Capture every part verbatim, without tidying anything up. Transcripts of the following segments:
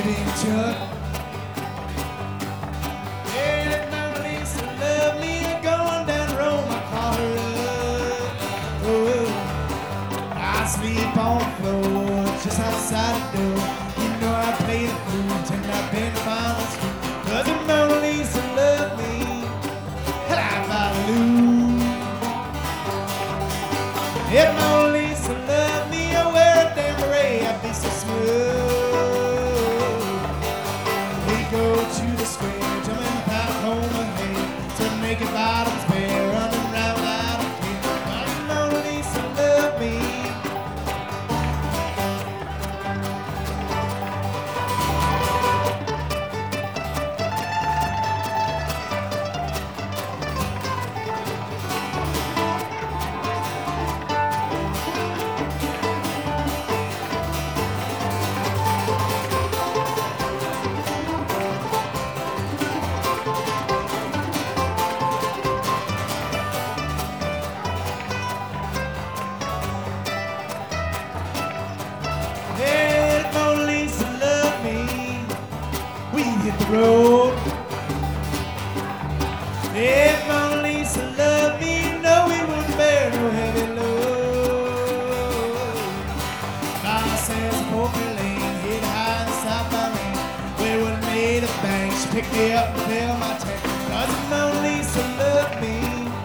being Chuck. Yeah, that Mona Lisa loved me. Going down the road, I call her up. Oh, I sleep on the floor just outside the door. You know I play the flute and I've been fine with school. Cause the Mona Lisa loved me. And I Baloo. If Mona Lisa loved me, I wear a damn beret, I'd be so smooth. We go to the square, jumping back home ahead, to naked bottoms bare, running round out of here. But Mona Lisa loved me. Yeah, Mona Lisa loved me. We hit the road. Yeah, Mona Lisa loved me. No, we wouldn't bear no heavy load. Mama says Poker Lane, hit high in South Lane. We would've made a bank. She picked me up and filled my tank. Cause Mona Lisa loved me.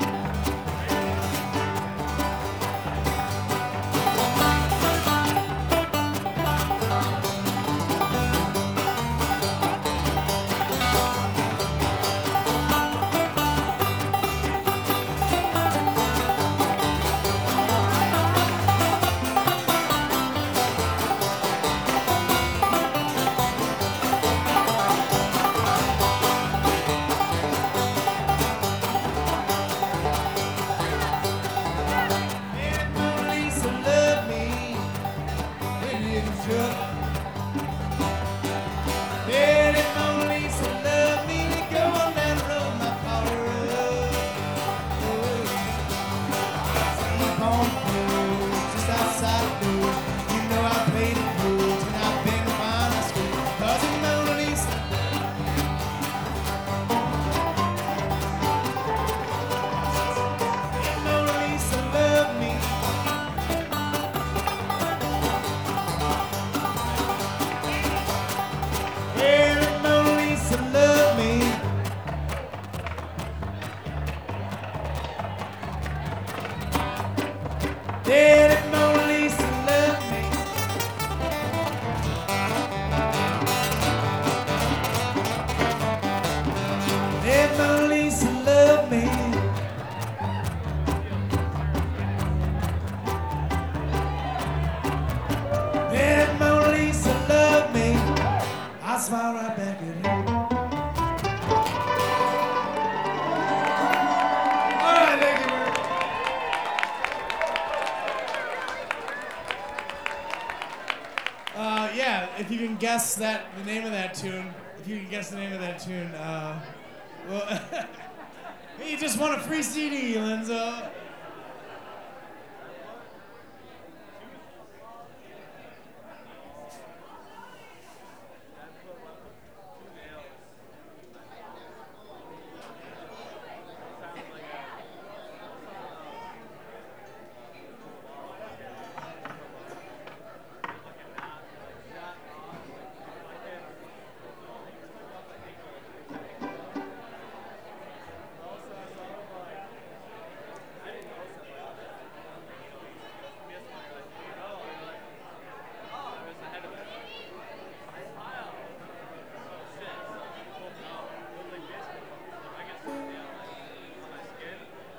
Yeah, that Mona Lisa loved me. We go on down the road, my power up. Sleep on the floor, just outside the door. You know I played the blues and I've been to fine school. Cause of Mona Lisa. Yeah, Mona Lisa loved me. Yeah, that Mona Lisa loved me. Yeah, that Mona Lisa loved me. Yeah, Mona Lisa loved me. Yeah, that Mona Lisa loved me. I smile right back at her. All right, thank you, man. Uh, yeah, if you can guess that the name of that tune, if you can guess the name of that tune, uh, well, you just won a free C D, Lenzo.